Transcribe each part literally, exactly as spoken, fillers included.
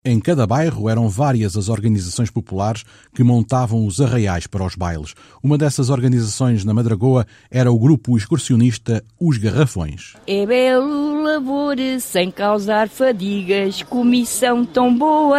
Em cada bairro eram várias as organizações populares que montavam os arraiais para os bailes. Uma dessas organizações na Madragoa era o grupo excursionista Os Garrafões. É belo labor, sem causar fadigas, comissão tão boa.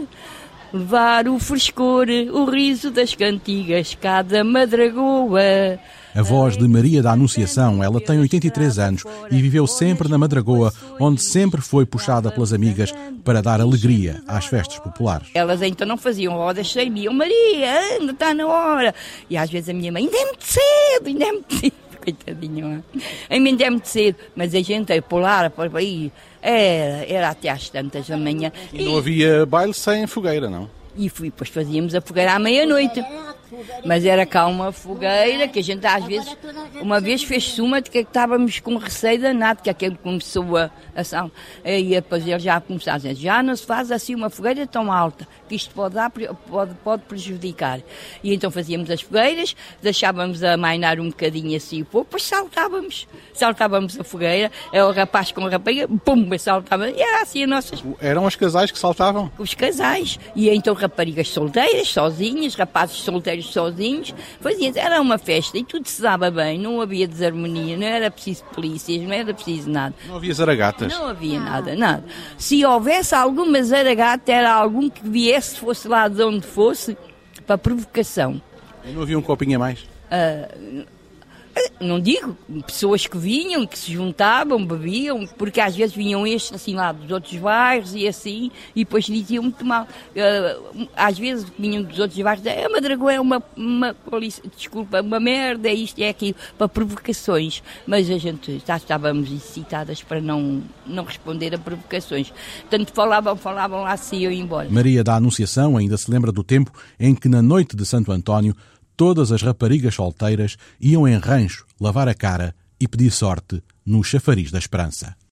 Levar o frescor, o riso das cantigas, cada Madragoa. A voz de Maria da Anunciação, ela tem oitenta e três anos e viveu sempre na Madragoa, onde sempre foi puxada pelas amigas para dar alegria às festas populares. Elas então não faziam rodas sem mim. Oh, Maria, anda, está na hora. E às vezes a minha mãe, ainda é muito cedo, ainda é muito cedo. Coitadinha, ainda é muito cedo. Mas a gente ia pular para aí, era, era até às tantas da manhã. E não havia baile sem fogueira, não? E fui, depois fazíamos a fogueira à meia-noite. Mas era cá uma fogueira que a gente às vezes, uma vez fez suma de que estávamos com receio danado, que aquele começou a ação. E depois ele já começou a dizer, já não se faz assim uma fogueira tão alta, que isto pode, dar, pode, pode prejudicar. E então fazíamos as fogueiras, deixávamos a mainar um bocadinho assim, depois saltávamos, saltávamos a fogueira, é o rapaz com a rapariga, pum, saltava, e era assim a nossas... Eram os casais que saltavam? Os casais, e então raparigas solteiras, sozinhas, rapazes solteiros sozinhos, fazia, era uma festa e tudo se dava bem, não havia desarmonia, não era preciso polícias, não era preciso nada. Não havia zaragatas? Não havia nada, nada. Se houvesse alguma zaragata, era algum que viesse, fosse lá de onde fosse, para provocação. E não havia um copinho a mais? Uh, não digo, pessoas que vinham, que se juntavam, bebiam, porque às vezes vinham estes assim lá dos outros bairros e assim, e depois diziam muito mal. Uh, às vezes vinham dos outros bairros, a Madragoa é uma, uma polícia, desculpa, uma merda, é isto, é aquilo, para provocações. Mas a gente já estávamos excitadas para não, não responder a provocações. Tanto falavam, falavam lá, se iam embora. Maria da Anunciação ainda se lembra do tempo em que na noite de Santo António todas as raparigas solteiras iam em rancho lavar a cara e pedir sorte no chafariz da esperança.